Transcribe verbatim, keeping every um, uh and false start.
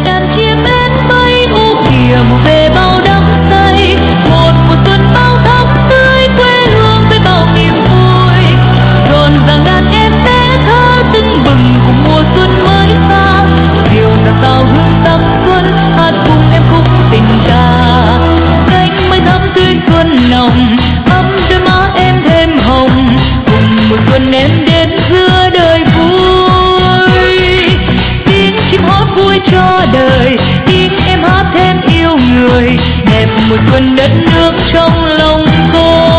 đàn chim én bay ô kìa mùa về bao đắm say, một mùa xuân bao thắm tươi quê hương với bao niềm vui, rộn ràng đàn em bé thơ tưng bừng cùng mùa xuân mới xa, diều ra sao hương sắc xuân hát cùng em khúc tình ca, cánh mây thắm tươi xuân nồng ấm đôi má em thêm hồng, cùng mùa xuân em đến giữa đời vui, tiếng chim hót vui cho đời, tiếng em hát thêm yêu người, đẹp mùa xuân đất nước trong lòng cô.